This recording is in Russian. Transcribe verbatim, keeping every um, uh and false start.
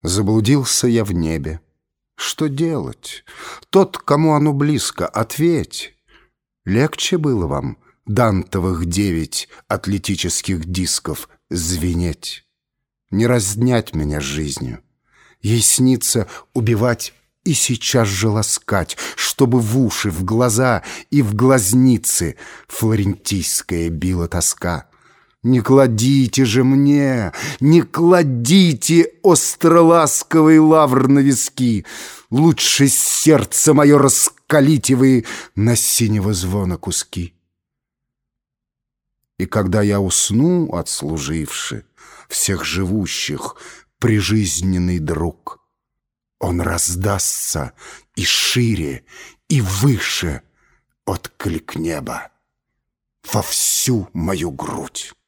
Заблудился я в небе. Что делать? Тот, кому оно близко, ответь. Легче было вам дантовых девять атлетических дисков звенеть. Не разнять меня жизнью. Ей снится убивать и сейчас же ласкать, чтобы в уши, в глаза и в глазницы флорентийская била тоска. Не кладите же мне, не кладите остроласковый лавр на виски. Лучше сердце мое раскалите вы на синего звона куски. И когда я усну, отслуживши всех живущих, прижизненный друг, он раздастся и шире, и выше отклик неба во всю мою грудь.